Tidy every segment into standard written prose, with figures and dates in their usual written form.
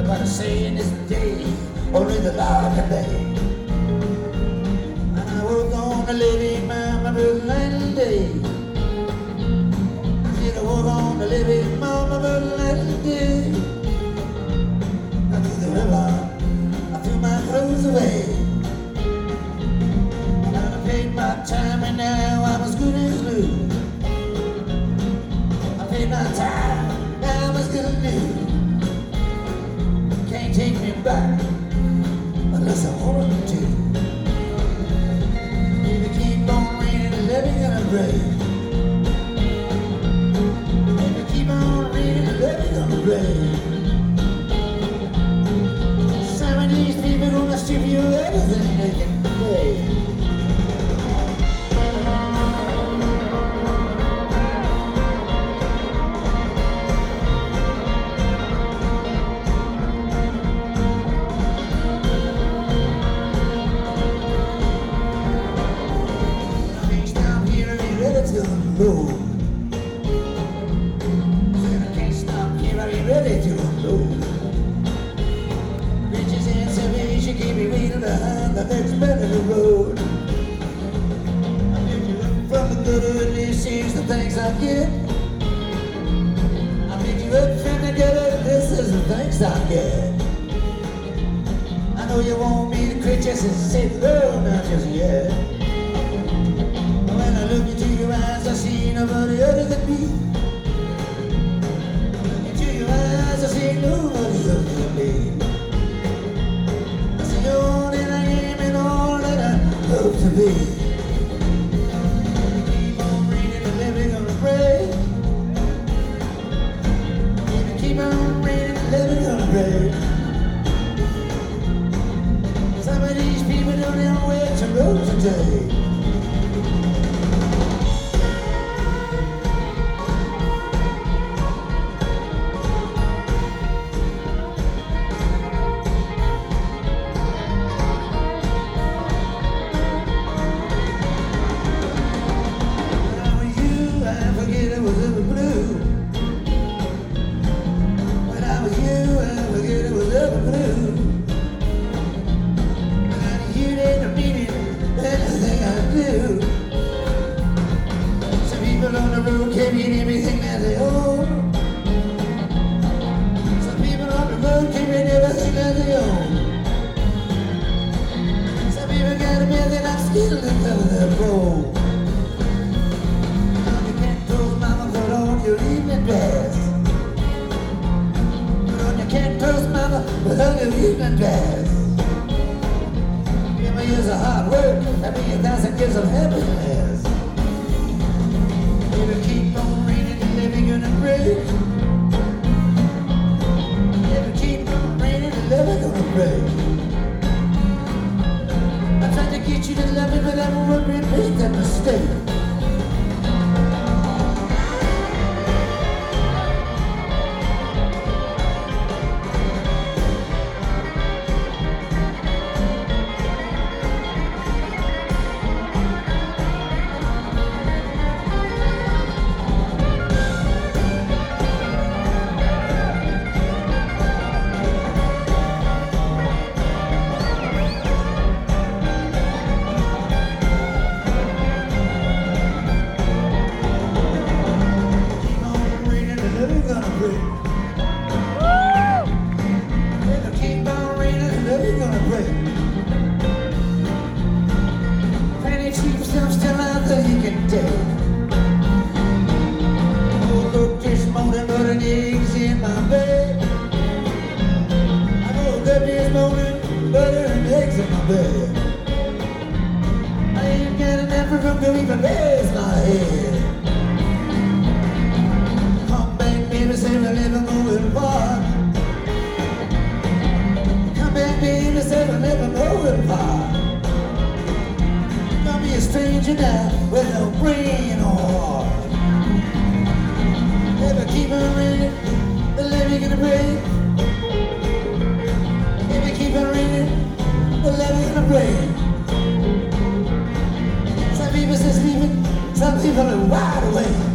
what I say in this day, only the Lord can pay. And I work on the living mama little day. I said I work on the living mama little day. I to the river, I threw my clothes away. And I paid my time and now I'm as good as new. I paid my time, now I'm as good as new. Can't take me back unless I want to. If you keep on raining, the levee gonna break. If you keep on raining, the levee gonna break. Some of these people gonna strip you of everything they can pay. Load. Said I can't stop here, I'll be ready to unload. Bitches and salvation keep me waiting behind the next bend of the road. I pick you up from the gutter and this is the thanks I get. I pick you up from the gutter and this is the thanks I get. I know you want me to quit just and say no, not just yet. When I look into your eyes, I see nobody other than me. Look into your eyes, I see nobody other than me. I see all that I am and all that I hope to be. If you keep on reading, the living gonna break. If you keep on reading, the living gonna break. Some of these people don't know where to go today. Can't get everything that they own. Some people on the road can't get everything that they own. Some people got a million upskills to cover their bowl. You can't toast mama, put on your evening dress. Put on your can't toast mama, put on your evening dress. Give me years of hard work, that means 1,000 years of happiness. If you keep on reading, the living gonna break. If you keep on reading, the living gonna break. I tried to get you to love me, but I won't repeat that mistake. I ain't got enough room to even raise my head. Come back, baby, say we're never moving far. Come back, baby, say we're never moving far. Don't be a stranger now with no brain or heart. Never keep on reading, the living in the break. Never keep on reading, the living in the break. Some people are sleeping, some people are wide awake.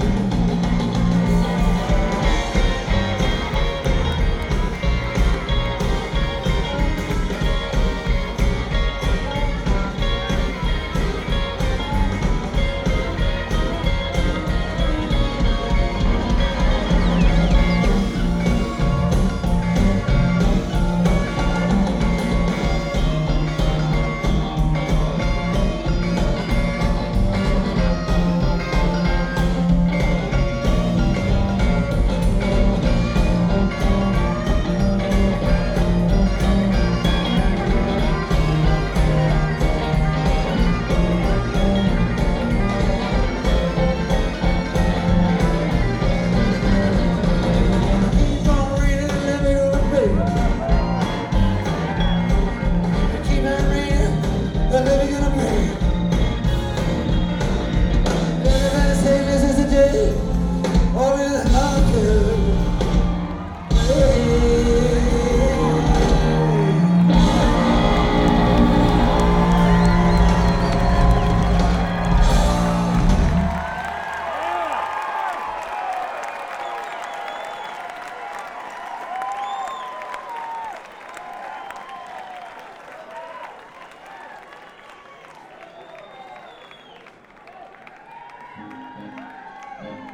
Thank you.